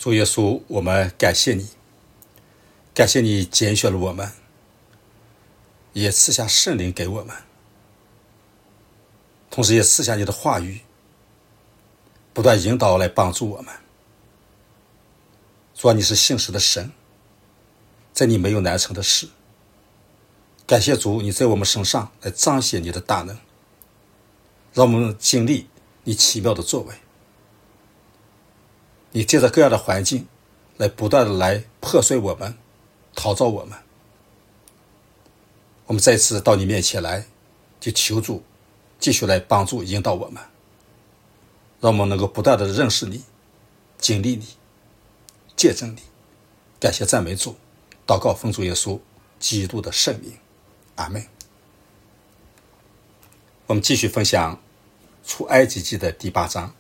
主耶稣，我们感谢你，感谢你拣选了我们，也赐下圣灵给我们，同时也赐下你的话语，不断引导来帮助我们。主啊，你是信实的神，在你没有难成的事。感谢主，你在我们身上来彰显你的大能，让我们经历你奇妙的作为。你借着各样的环境来不断的来破碎我们，陶造我们。我们再次到你面前来，就求主继续来帮助引导我们，让我们能够不断的认识你，经历你，见证你。感谢赞美主，祷告奉主耶稣基督的圣名，阿们。我们继续分享出埃及记的第8章。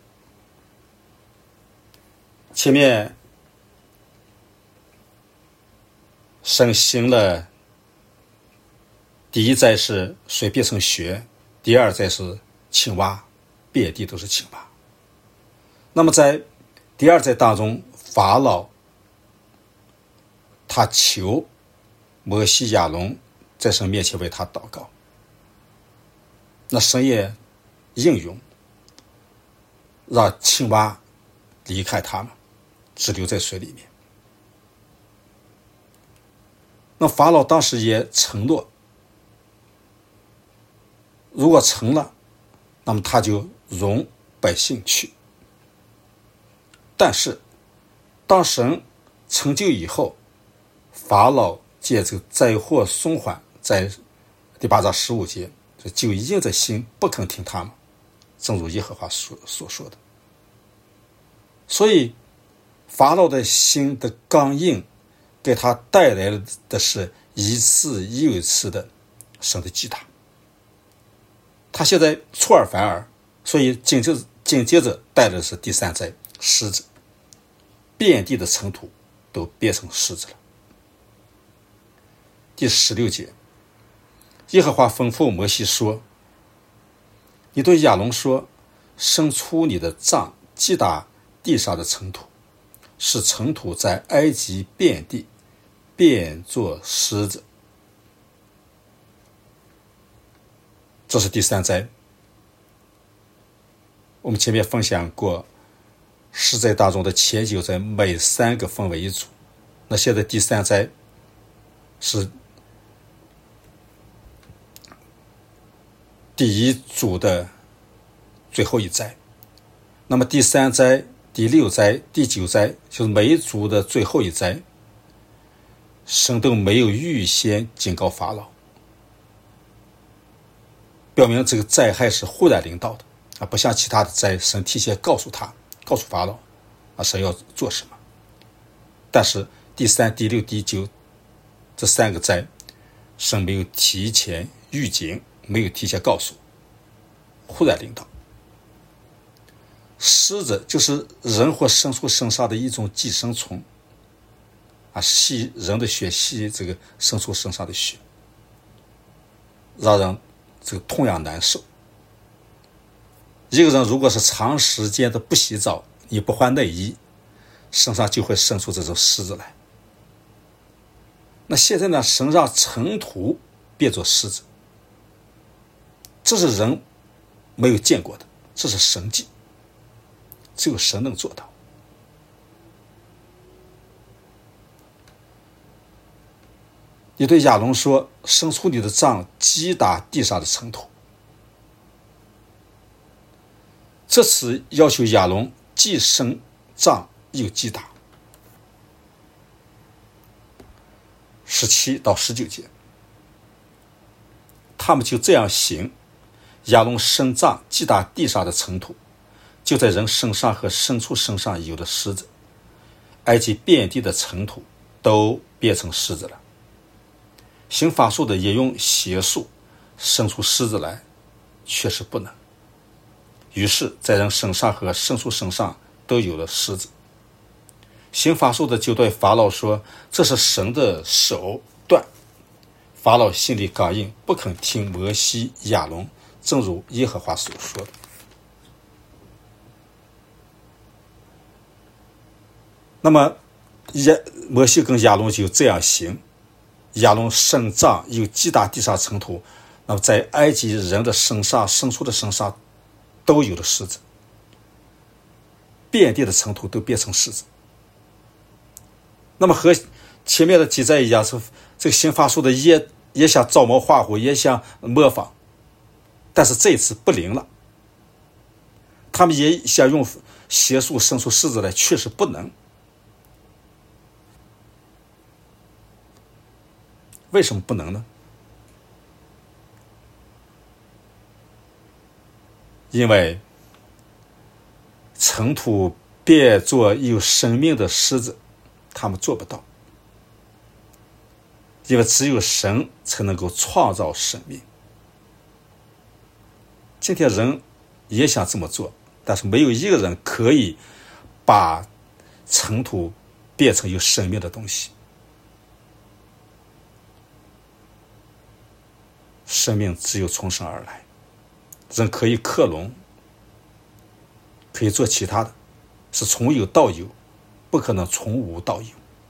前面神行了第一灾是水变成血，第二灾是青蛙，遍地都是青蛙。那么在第二灾当中，法老他求摩西亚伦在神面前为他祷告，那神也应允，让青蛙离开他们，只留在水里面。那法老当时也承诺，如果成了，那么他就容百姓去。但是当神成就以后，法老借这个灾祸松缓，在第8章15节就硬着心不肯听他们，正如耶和华所说的。所以法老的心的刚硬给他带来的是一次又一次的神的击打。他现在出尔反尔，所以紧接着带来的是第3灾狮子，遍地的尘土都变成狮子了。第16节，耶和华吩咐摩西说，你对亚伦说，伸出你的杖击打地上的尘土，使尘土在埃及遍地变作狮子。这是第3灾。我们前面分享过10灾当中的前9灾，每3个分为一组。那现在第3灾是第一组的最后一灾。那么第3灾、第6灾、第9灾就是每一组的最后一灾，神都没有预先警告法老，表明这个灾害是忽然临到的不像其他的灾，神提前告诉法老神要做什么。但是第3、第6、第9这3个灾，神没有提前预警，没有提前告诉，忽然临到。狮子就是人或牲畜身上的一种寄生虫吸人的血，吸这个牲畜身上的血，让人这个痛痒难受。一个人如果是长时间的不洗澡，你不换内衣，身上就会生出这种虱子来。那现在呢，神让尘土变作虱子，这是人没有见过的，这是神迹，只有神能做到。你对亚伦说，伸出你的杖击打地上的尘土。这次要求亚伦既伸杖又击打。17到19节，他们就这样行。亚伦伸杖击打地上的尘土，就在人身上和牲畜身上有的虱子，埃及遍地的尘土都变成虱子了。行法术的也用邪术生出虱子来，却是不能。于是在人身上和牲畜身上都有了虱子。行法术的就对法老说，这是神的手段。法老心里刚硬，不肯听摩西亚伦，正如耶和华所说的。 那么摩西跟亚伦就这样行，亚伦身上有击打地上尘土，那么在埃及人的身上、牲畜的身上都有了虱子，遍地的尘土都变成虱子。那么和前面的记载一样，这个行法术的也想照模画虎，也想模仿，但是这一次不灵了。他们也想用邪术生出虱子来，确实不能。为什么不能呢？因为尘土变作有生命的狮子，他们做不到。因为只有神才能够创造生命。今天人也想这么做，但是没有一个人可以把尘土变成有生命的东西。生命只有从神而来，人可以克隆，可以做其他的，是从有到有，不可能从无到有。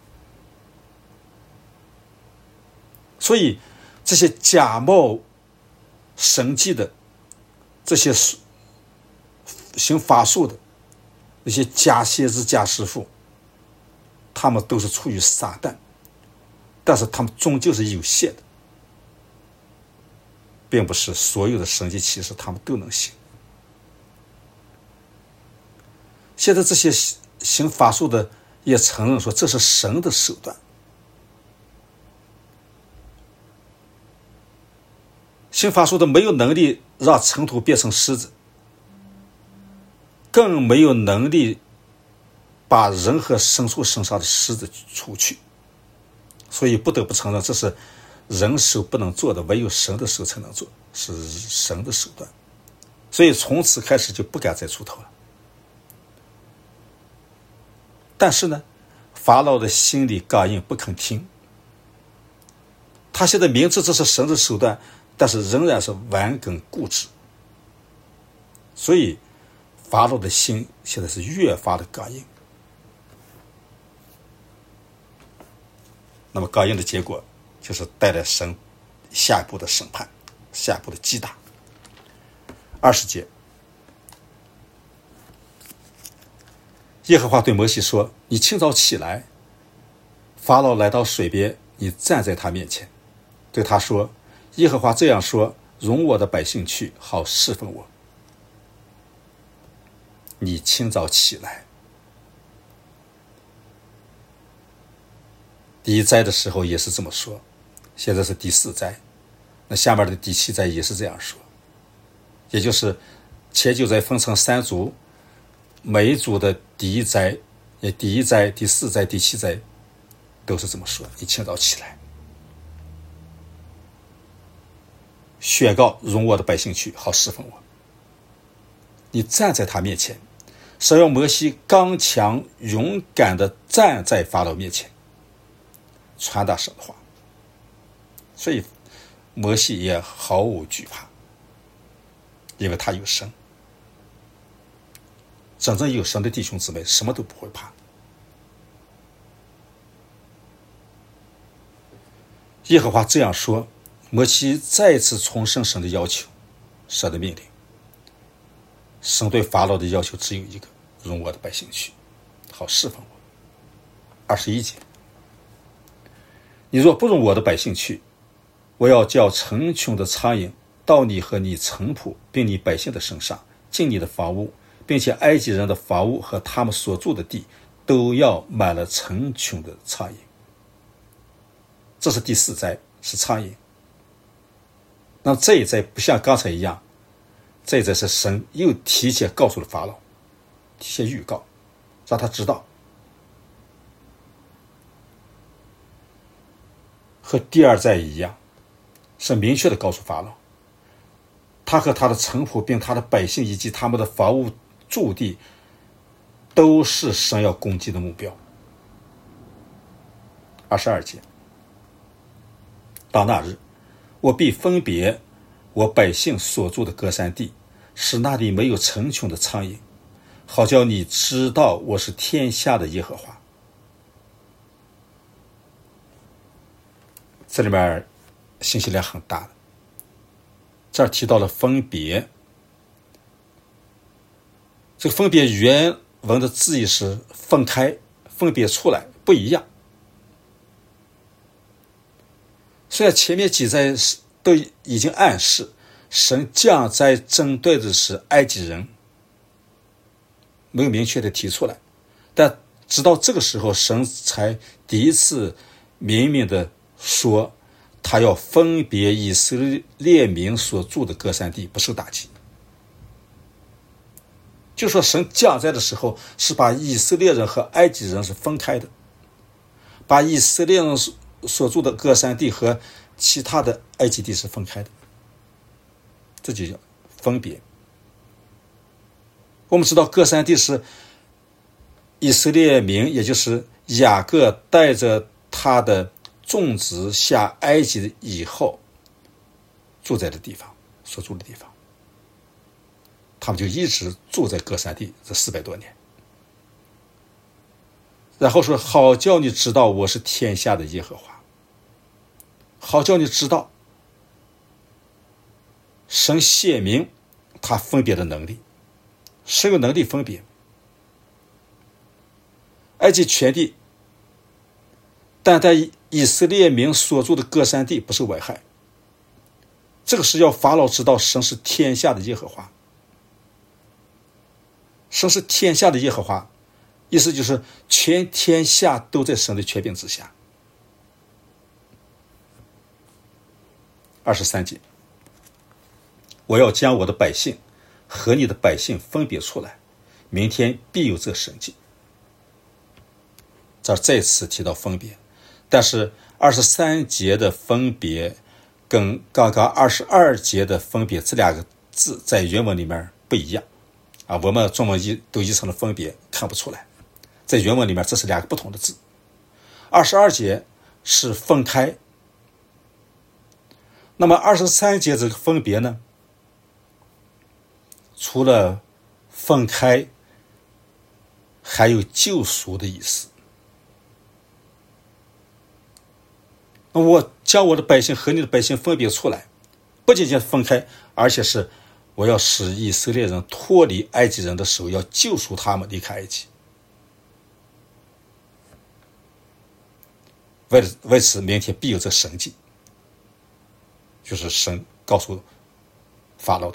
所以这些假冒神迹的，这些行法术的，那些假先知假师傅，他们都是出于撒旦，但是他们终究是有限的，并不是所有的神迹奇事他们都能行。现在这些行法术的也承认说这是神的手段。行法术的没有能力让尘土变成狮子，更没有能力把人和牲畜身上的虱子除去，所以不得不承认这是人手不能做的，唯有神的手才能做，是神的手段。所以从此开始就不敢再出头了。但是呢，法老的心里刚硬，不肯听。他现在明知这是神的手段，但是仍然是顽梗固执，所以法老的心现在是越发的刚硬。那么刚硬的结果就是带来神下一步的审判，下一步的击打。20节，耶和华对摩西说：你清早起来，法老来到水边，你站在他面前，对他说：耶和华这样说，容我的百姓去，好侍奉我。你清早起来。第一灾的时候也是这么说，现在是第4灾，那下面的第7灾也是这样说，也就是前9灾分成3组，每一组的第一灾、第1灾、第4灾、第7灾都是这么说：你清早起来，宣告容我的百姓去，好侍奉我。你站在他面前，神要摩西刚强勇敢地站在法老面前，传达神的话。所以摩西也毫无惧怕，因为他有神。真正有神的弟兄姊妹什么都不会怕。耶和华这样说，摩西再次重申神的要求，神的命令。神对法老的要求只有一个：容我的百姓去，好侍奉我。21节，你若不容我的百姓去，我要叫成群的苍蝇到你和你臣仆并你百姓的身上，进你的房屋，并且埃及人的房屋和他们所住的地都要满了成群的苍蝇。这是第4灾，是苍蝇。那这一灾不像刚才一样，这一灾是神又提前告诉了法老，提前预告，让他知道。和第2灾一样，是明确的告诉法老，他和他的臣仆并他的百姓以及他们的房屋驻地都是神要攻击的目标。22节，到那日，我必分别我百姓所住的歌山地，使那里没有成群的苍蝇，好叫你知道我是天下的耶和华。 这里面信息量很大的。这儿提到了分别，这个分别原文的字义是分开、分别出来，不一样。虽然前面几节都已经暗示神降灾针对的是埃及人，没有明确的提出来，但直到这个时候，神才第一次明明的说他要分别以色列民所住的各山地不受打击。就说神降灾的时候是把以色列人和埃及人是分开的，把以色列人所住的各山地和其他的埃及地是分开的，这就叫分别。我们知道各山地是以色列民，也就是雅各带着他的众子下埃及以后住在的地方，所住的地方，他们就一直住在各山地这400多年。然后说，好叫你知道我是天下的耶和华，好叫你知道神显明他分别的能力，神有能力分别。埃及全地但在以色列民所住的各山地不受危害，这个是要法老知道神是天下的耶和华。神是天下的耶和华，意思就是全天下都在神的权柄之下。23节，我要将我的百姓和你的百姓分别出来，明天必有这神迹。这儿再次提到分别，但是23节的分别跟刚刚22节的分别这2个字在原文里面不一样啊，我们中文都译成了分别，看不出来。在原文里面这是2个不同的字。22节是分开，那么23节这个分别呢，除了分开还有救赎的意思。我将我的百姓和你的百姓分别出来，不仅仅分开，而且是我要使以色列人脱离埃及人的手，要救赎他们离开埃及。为此明天必有这神迹，就是神告诉法老的。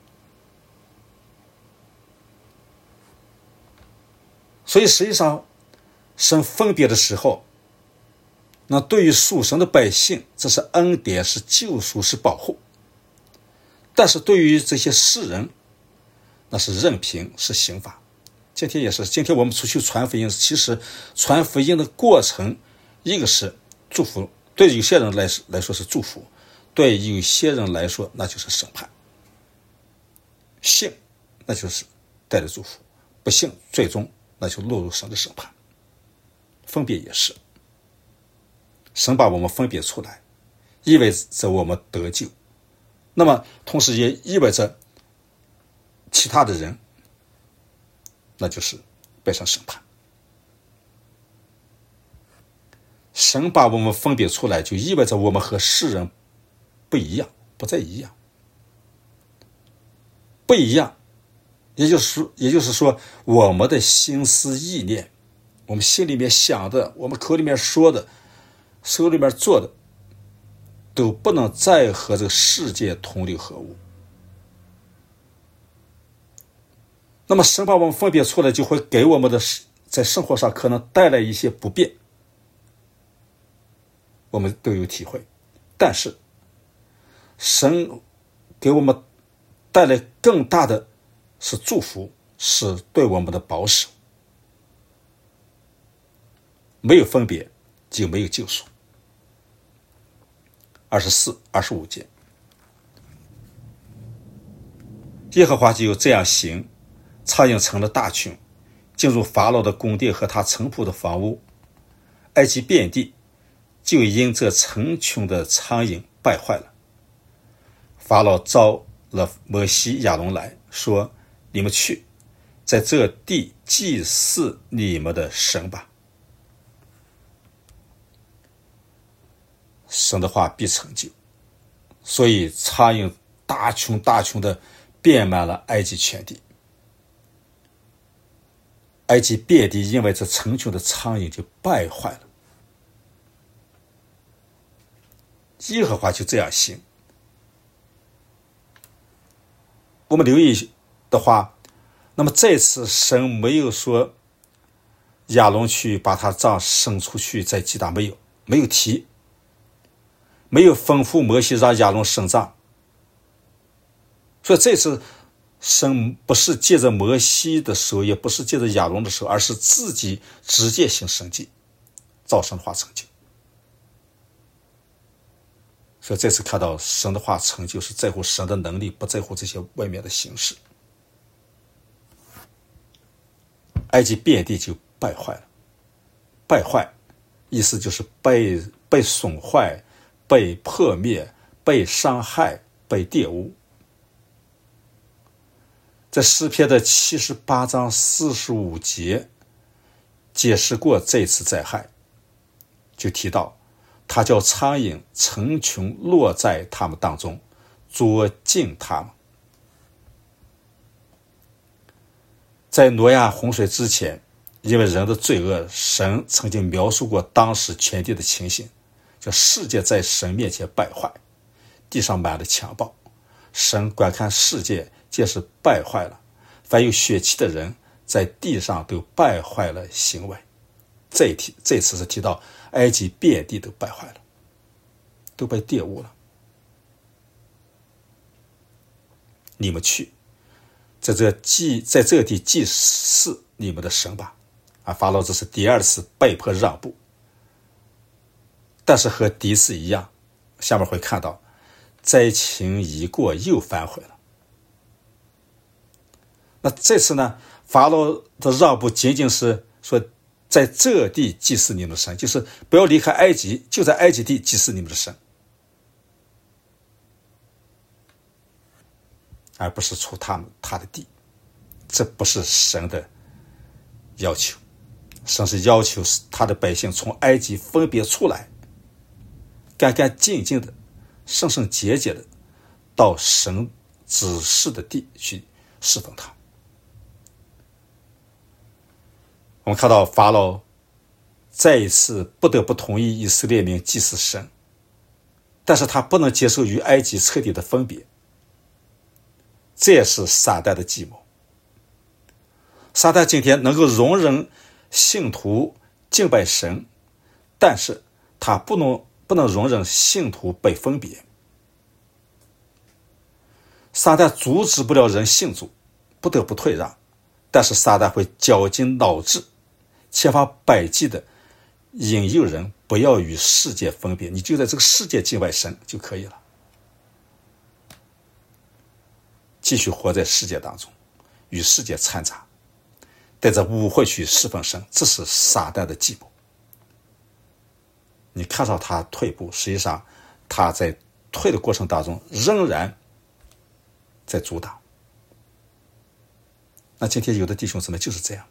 所以实际上神分别的时候，那对于属神的百姓，这是恩典，是救赎，是保护。但是对于这些世人，那是任凭，是刑罚。今天也是，今天我们出去传福音，其实传福音的过程，一个是祝福，对有些人来说是祝福，对有些人来说那就是审判。信那就是带着祝福，不信最终那就落入神的审判。分别也是，神把我们分别出来，意味着我们得救，那么同时也意味着其他的人那就是被神审判。神把我们分别出来，就意味着我们和世人不一样，不再一样。不一样，也就是说，我们的心思意念，我们心里面想的，我们口里面说的，手里面做的，都不能再和这个世界同流合污。那么神把我们分别出来，就会给我们的在生活上可能带来一些不便，我们都有体会。但是神给我们带来更大的是祝福，是对我们的保守。没有分别就没有救赎。24、25节，耶和华就这样行，苍蝇成了大群，进入法老的宫殿和他臣仆的房屋，埃及遍地就因这成群的苍蝇败坏了。法老召了摩西亚伦来说，你们去，在这地祭祀你们的神吧。 神的话必成就。所以苍蝇大群的遍满了埃及全地。埃及遍地因为这成群的苍蝇就败坏了。耶和华就这样行。我们留意的话，那么这次神没有说亚伦去把他杖伸出去再击打，没有提，没有吩咐摩西让亚伦伸杖。所以这次神不是借着摩西的手，也不是借着亚伦的手，而是自己直接行神迹，照神的话成就。所以这次看到神的话成就，是在乎神的能力，不在乎这些外面的形式。埃及遍地就败坏了。败坏意思就是被损坏、被破灭、被伤害、被玷污。在诗篇的78章45节解释过这次灾害，就提到他叫苍蝇成群落在他们当中，捉尽他们。在挪亚洪水之前，因为人的罪恶，神曾经描述过当时全地的情形，叫世界在神面前败坏，地上满了强暴，神观看世界皆是败坏了，凡有血气的人在地上都败坏了行为。这次是提到埃及遍地都败坏了，都被玷污了。你们去在这地祭祀你们的神吧。法老这是第二次被迫让步，但是和第一次一样，下面会看到灾情一过又反悔了。那这次呢，法老的让步仅仅是说在这地祭祀你们的神，就是不要离开埃及，就在埃及地祭祀你们的神，而不是出他的地。这不是神的要求，神是要求他的百姓从埃及分别出来，干干净净的、圣圣洁洁的到神指示的地去侍奉他。我们看到法老再一次不得不同意以色列民祭祀神，但是他不能接受与埃及彻底的分别，这也是撒旦的计谋。撒旦今天能够容忍信徒敬拜神，但是他不能容忍信徒被分别。撒旦阻止不了人信主，不得不退让，但是撒旦会绞尽脑汁，千方百计的引诱人不要与世界分别，你就在这个世界敬拜神就可以了，继续活在世界当中，与世界掺杂，带着污秽去侍奉神，这是撒旦的计谋。你看到他退步，实际上他在退的过程当中仍然在阻挡。那今天有的弟兄姊妹就是这样，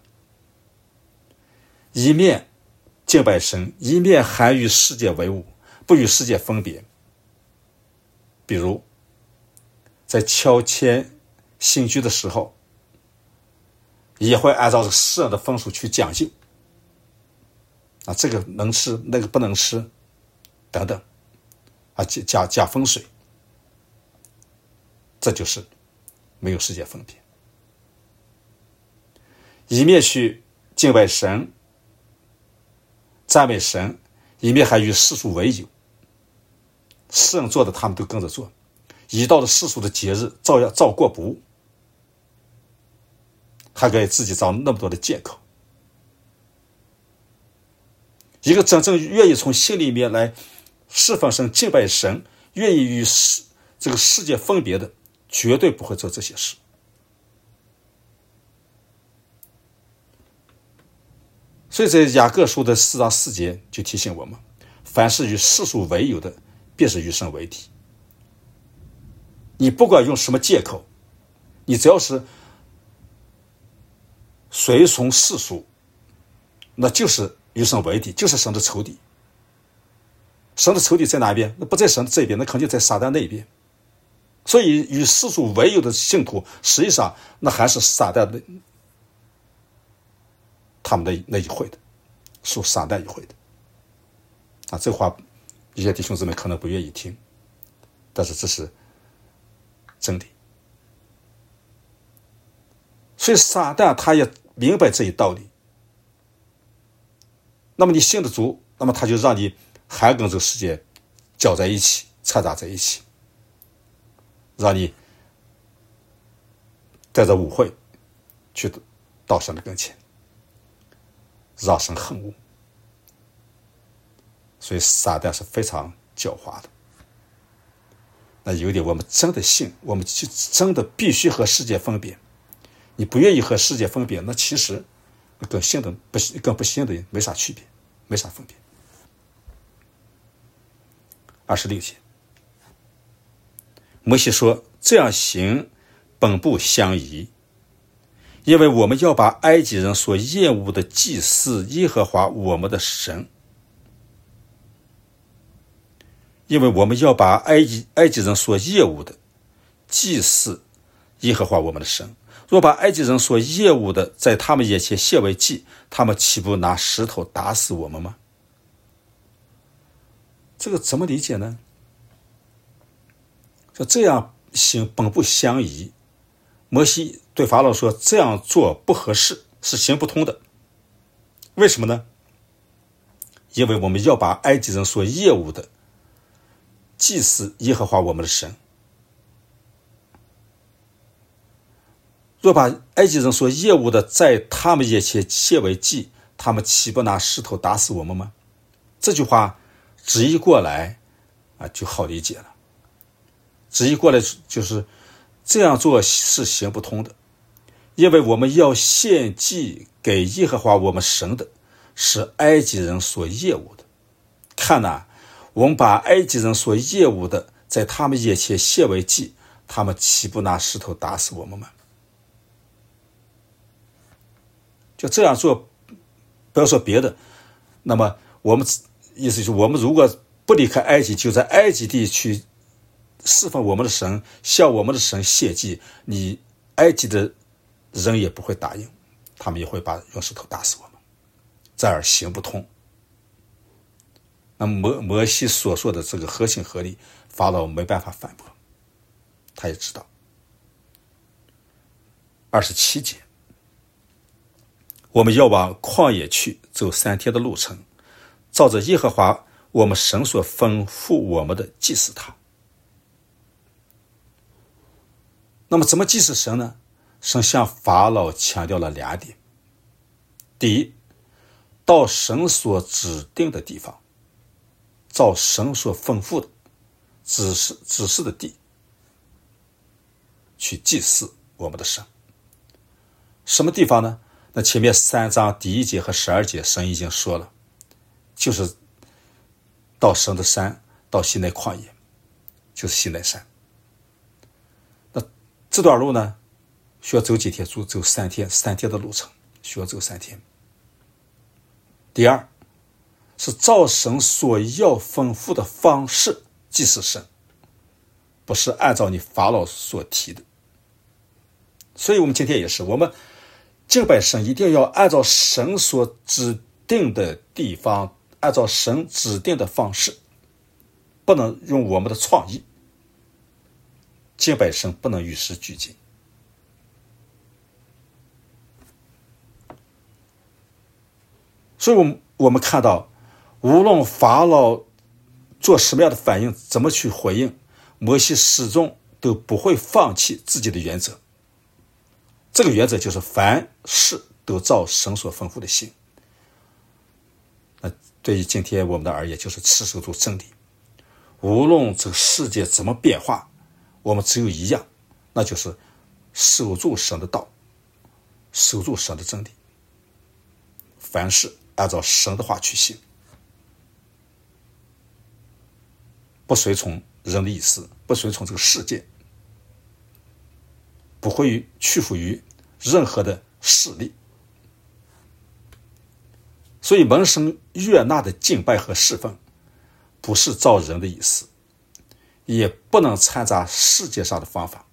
一面敬拜神，一面还与世界为伍，不与世界分别。比如在乔迁新居的时候，也会按照这个世人的风俗去讲究，这个能吃，那个不能吃，等等，讲风水，这就是没有世界分别。一面去敬拜神、赞美神，一面还与世俗为友，世人做的他们都跟着做，一到了世俗的节日照过不误，还给自己找那么多的借口。一个真正愿意从心里面来侍奉神、敬拜神，愿意与这个世界分别的，绝对不会做这些事。所以在雅各书的4章4节就提醒我们，凡是与世俗为友的，便是与神为敌。你不管用什么借口，你只要是随从世俗，那就是与神为敌，就是神的仇敌。 神的仇敌在哪边？那不在神这边，那肯定在撒旦那边。所以与世俗为友的信徒，实际上那还是撒旦的他们的那一会的，属撒旦一会的。这话一些弟兄姊妹可能不愿意听，但是这是真理。所以撒旦他也明白这一道理。那么你信的主，那么他就让你还跟这个世界搅在一起，掺杂在一起，让你带着污秽去到神的跟前，让神恨恶。所以撒旦是非常狡猾的。那有一点，我们真的信，我们就真的必须和世界分别。你不愿意和世界分别，那其实跟信的跟不信的人没啥区别，没啥分别。26节，摩西说：“这样行本不相宜，因为我们要把埃及人所厌恶的祭祀耶和华我们的神。因为我们要把埃及人所厌恶的祭祀耶和华我们的神。若把埃及人所厌恶的在他们眼前献为祭，他们岂不拿石头打死我们吗？”这个怎么理解呢？说这样行本不相宜。摩西对法老说，这样做不合适，是行不通的。为什么呢？因为我们要把埃及人所厌恶的祭祀耶和华我们的神。若把埃及人所厌恶的在他们眼前献为祭，他们岂不拿石头打死我们吗？这句话直译过来就好理解了。直译过来就是这样做是行不通的，因为我们要献祭给耶和华我们神的，是埃及人所厌恶的。看哪，我们把埃及人所厌恶的在他们眼前献为祭，他们岂不拿石头打死我们吗？就这样做，不要说别的，那么我们意思就是，我们如果不离开埃及，就在埃及地去侍奉我们的神，向我们的神献祭，你埃及的人也不会答应，他们也会用石头打死我们，这儿行不通。那么摩西所说的这个合情合理，法老没办法反驳，他也知道。27节，我们要往旷野去，走3天的路程，照着耶和华我们神所吩咐我们的祭祀他。那么怎么祭祀神呢？神向法老强调了2点。第一，到神所指定的地方，照神所吩咐的指示的地去祭祀我们的神。什么地方呢？那前面3章第1节和12节神已经说了，就是到神的山，到西奈旷野，就是西奈山。那这段路呢，需要走几天？走3天，3天的路程，需要走3天。第二，是照神所要吩咐的方式祭祀神，不是按照你法老所提的。所以我们今天也是，我们敬拜神一定要按照神所指定的地方，按照神指定的方式，不能用我们的创意。敬拜神不能与时俱进。所以我们看到，无论法老做什么样的反应，怎么去回应，摩西始终都不会放弃自己的原则。这个原则就是凡事都照神所吩咐的行。那对于今天我们的而言，就是持守住真理。无论这个世界怎么变化，我们只有一样，那就是守住神的道，守住神的真理。凡事按照神的话去行，不随从人的意思，不随从这个世界，不会屈服于任何的势力。所以蒙神悦纳的敬拜和侍奉， 不是照人的意思，也不能掺杂世界上的方法，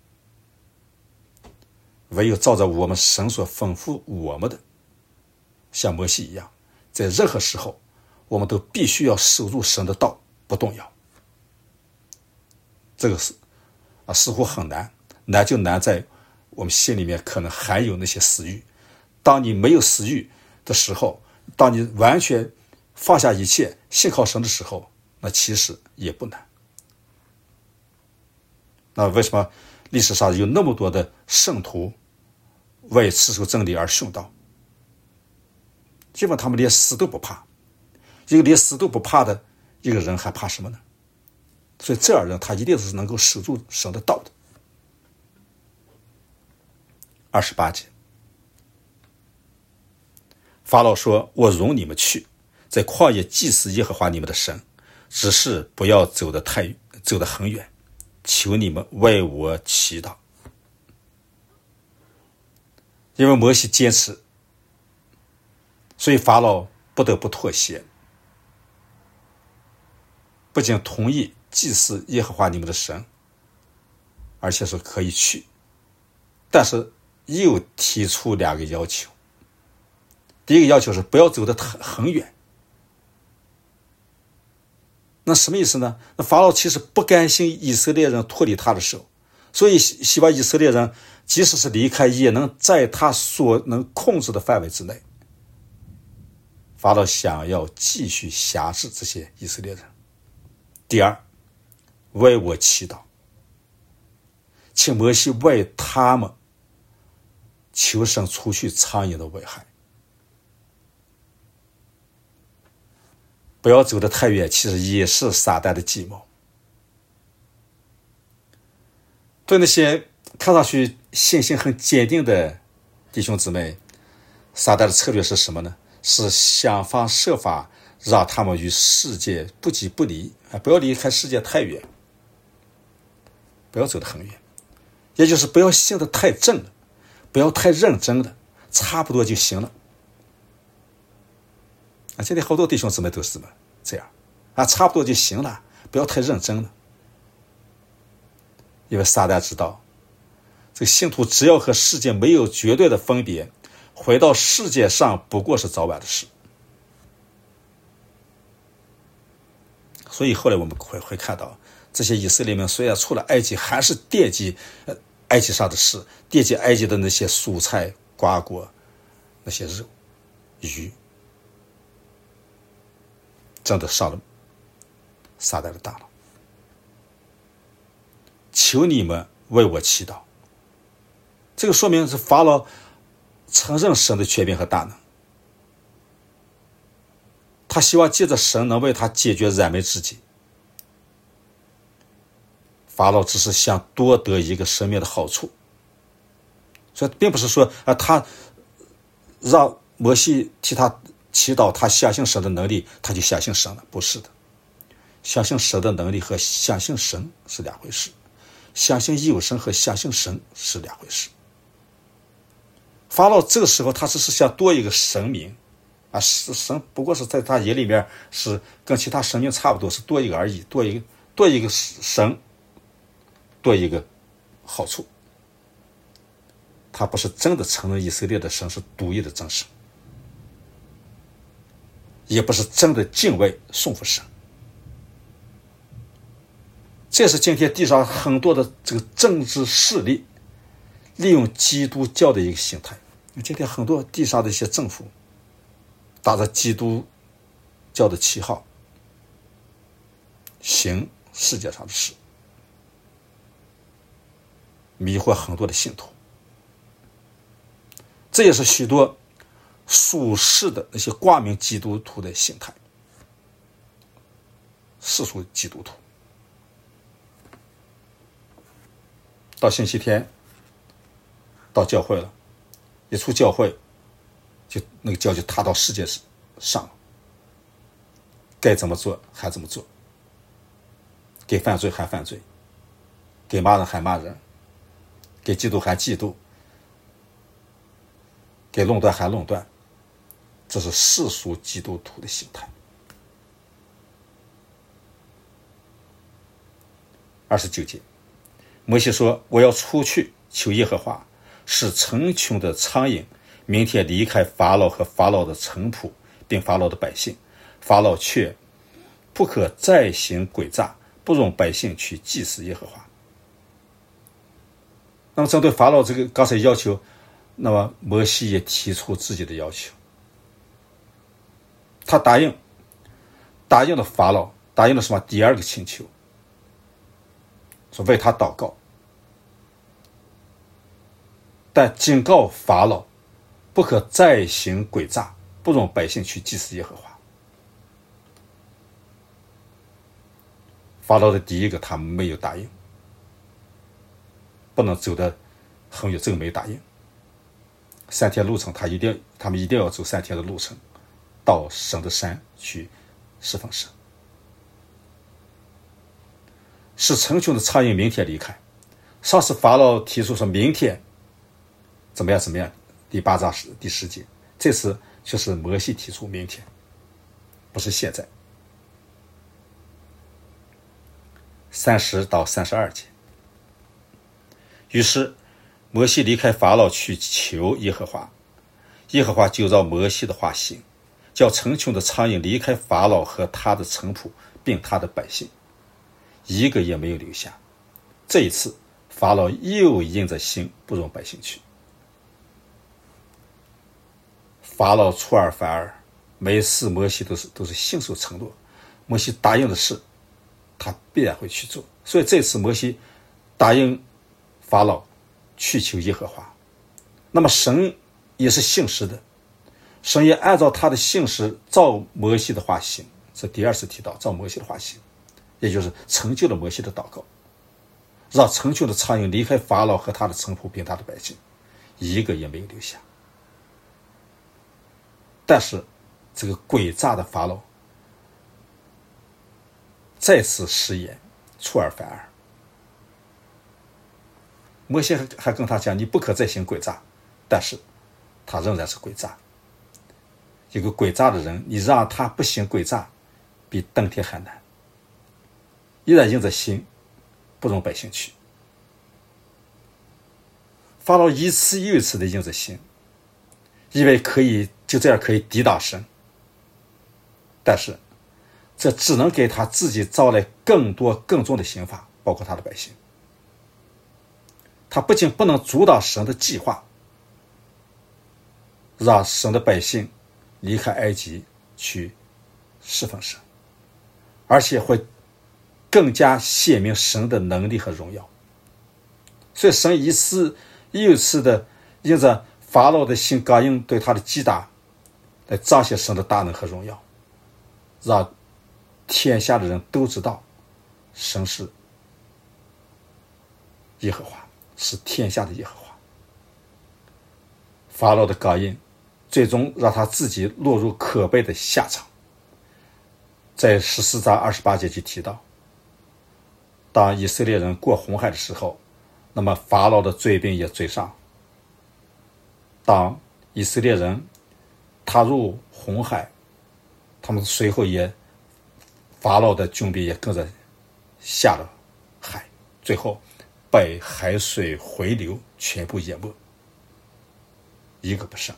唯有照着我们神所吩咐我们的，像摩西一样，在任何时候我们都必须要守住神的道，不动摇。这个似乎很难，难就难在我们心里面可能还有那些私欲。当你没有私欲的时候，当你完全放下一切信靠神的时候，那其实也不难。那为什么历史上有那么多的圣徒为持守真理而殉道？因为他们连死都不怕。一个连死都不怕的一个人还怕什么呢？所以这样人他一定是能够守住神的道的。28节，法老说：我容你们去，在旷野祭祀耶和华你们的神，只是不要走得很远，求你们为我祈祷。因为摩西坚持，所以法老不得不妥协，不仅同意祭祀耶和华你们的神，而且说可以去，但是又提出2个要求。第一个要求是不要走得很远。那什么意思呢？那法老其实不甘心以色列人脱离他的手，所以希望以色列人即使是离开，也能在他所能控制的范围之内。法老想要继续辖制这些以色列人。第二，为我祈祷，请摩西为他们求神除去苍蝇的危害。不要走得太远，其实也是撒旦的计谋。对那些看上去信心很坚定的弟兄姊妹，撒旦的策略是什么呢？是想方设法让他们与世界不即不离，不要离开世界太远，不要走得很远，也就是不要信得太正了，不要太认真了，差不多就行了。现在好多弟兄姊妹都是这样差不多就行了，不要太认真了。因为撒旦知道，这个信徒只要和世界没有绝对的分别，回到世界上不过是早晚的事。所以后来我们会看到，这些以色列民虽然出了埃及，还是惦记埃及上的事，惦记埃及的那些蔬菜瓜果，那些肉鱼，真的上了撒旦的当了。求你们为我祈祷。这个说明是法老承认神的权柄和大能，他希望借着神能为他解决燃眉之急。法老只是想多得一个生命的好处，所以并不是说他让摩西替他祈祷，他相信神的能力，他就相信神了。不是的，相信神的能力和相信神是两回事，相信有神和相信神是两回事。法老这个时候他只是想多一个神明神不过是在他眼里面是跟其他神明差不多，是多一个而已，多一个神，多一个好处。他不是真的承认以色列的神是独一的真神，也不是真的敬畏顺服神。这是今天地上很多的这个政治势力利用基督教的一个心态。今天很多地上的一些政府打着基督教的旗号行世界上的事，迷惑很多的信徒。这也是许多属世的那些挂名基督徒的心态，世俗基督徒到星期天到教会了，一出教会就那个教就踏到世界上了，该怎么做还怎么做，该犯罪还犯罪，该骂人还骂人，该嫉妒还嫉妒，该论断还论断。这是世俗基督徒的心态。 29节，摩西说：“我要出去求耶和华，使成群的苍蝇明天离开法老和法老的臣仆，并法老的百姓。法老却不可再行诡诈，不容百姓去祭祀耶和华。”那么针对法老这个刚才要求，那么摩西也提出自己的要求。他答应了法老，答应了什么？第二个请求，说为他祷告，但警告法老不可再行诡诈，不容百姓去祭祀耶和华。法老的第一个他没有答应，不能走得很远，这个没有答应。3天路程，他们一定要走3天的路程，到神的山去侍奉神。使成群的苍蝇明天离开。上次法老提出说明天怎么样，第8章第10节，这次却是摩西提出明天，不是现在。30到32节。于是摩西离开法老去求耶和华，耶和华就照摩西的话行，叫成群的苍蝇离开法老和他的臣仆，并他的百姓，一个也没有留下。这一次法老又硬着心不容百姓去。法老出尔反尔，每次摩西都是信守承诺，摩西答应的事他必然会去做。所以这次摩西答应法老去求耶和华，那么神也是信实的，神也按照他的信实照摩西的话行。这第二次提到照摩西的话行，也就是成就了摩西的祷告，让成群的苍蝇离开法老和他的臣仆并他的百姓，一个也没有留下。但是这个诡诈的法老再次食言，出尔反尔。摩西还跟他讲，你不可再行诡诈，但是他仍然是诡诈。一个诡诈的人，你让他不行诡诈，比登天还难。依然硬着心不容百姓去。法老一次又一次的硬着心，以为就这样可以抵挡神，但是这只能给他自己招来更多更重的刑罚，包括他的百姓。他不仅不能阻挡神的计划，让神的百姓离开埃及去侍奉神，而且会更加显明神的能力和荣耀。所以神一次又一次的因着法老的心刚硬对他的击打，来彰显神的大能和荣耀，让天下的人都知道神是耶和华，是天下的耶和华。法老的刚硬最终让他自己落入可悲的下场。在14章28节就提到，当以色列人过红海的时候，那么法老的追兵也追上。当以色列人踏入红海，他们随后法老的军兵也跟着下了海，最后被海水回流，全部淹没，一个不剩。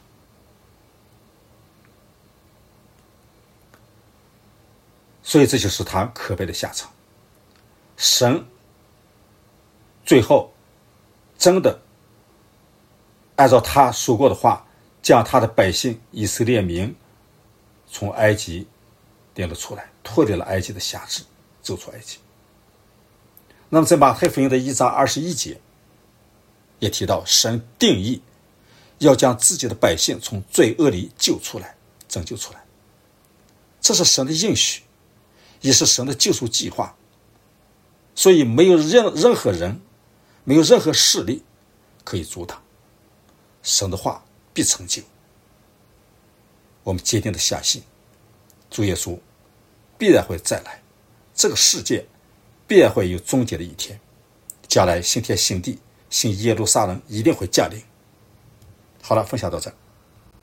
所以这就是他可悲的下场。神最后真的按照他说过的话，将他的百姓以色列民从埃及领了出来，脱离了埃及的辖制，走出埃及。那么在马太福音的1章21节也提到，神定义要将自己的百姓从罪恶里救出来，拯救出来。这是神的应许，也是神的救赎计划。所以没有任何人，没有任何势力可以阻挡神的话必成就。我们坚定的相信主耶稣必然会再来，这个世界必然会有终结的一天，将来新天新地，新耶路撒冷一定会降临。好了，分享到这。